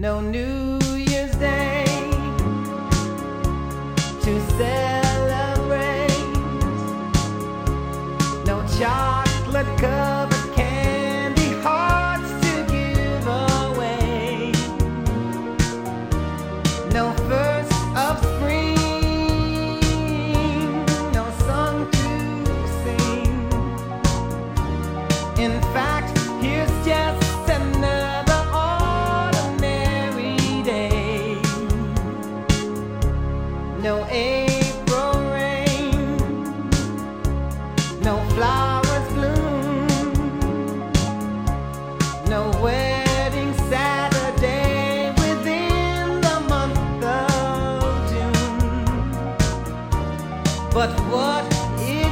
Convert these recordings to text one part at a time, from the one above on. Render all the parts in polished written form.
no New Year's Day to celebrate, no chocolate covered candy hearts to give away, no first of spring, no song to sing. In fact, here's just another ordinary day. No April rain, no flowers bloom, no wedding Saturday within the month of June. But what it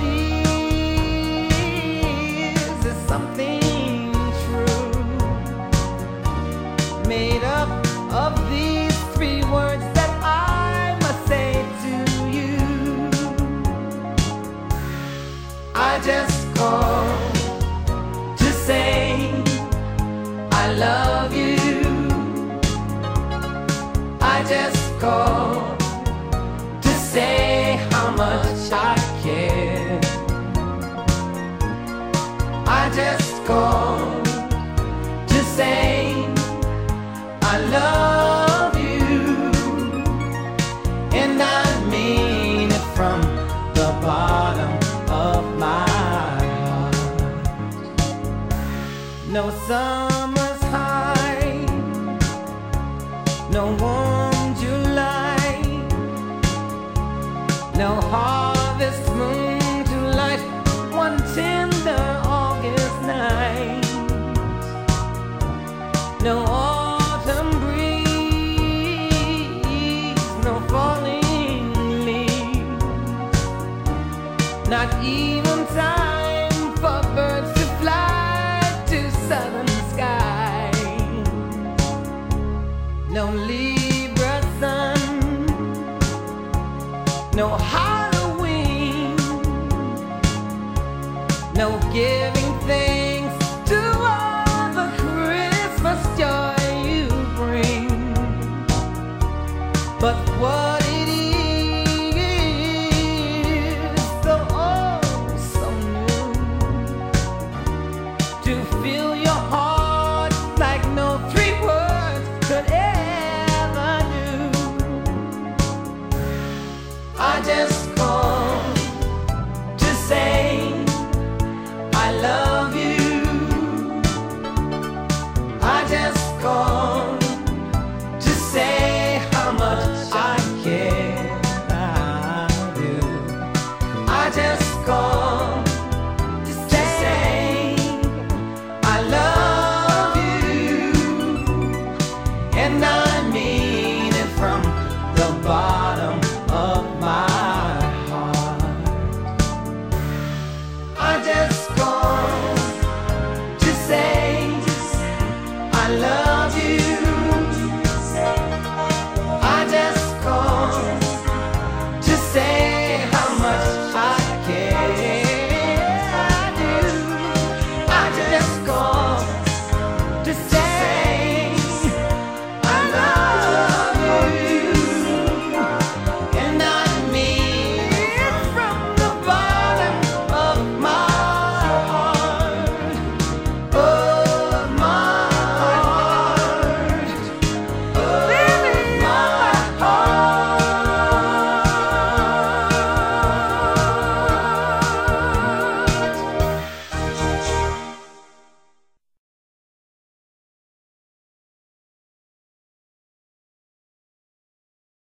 is something true, made up of these three words that I must say to you. I just called to say I love you. I just called to say how much I care. I just called to say I love you, and I mean it from the bottom of my heart. No summer's high, no warm July, no harvest moon to light one tender August night, no autumn breeze, no falling leaves, not even time for birds to fly to southern sky, no Libra sun, no Halloween, no gift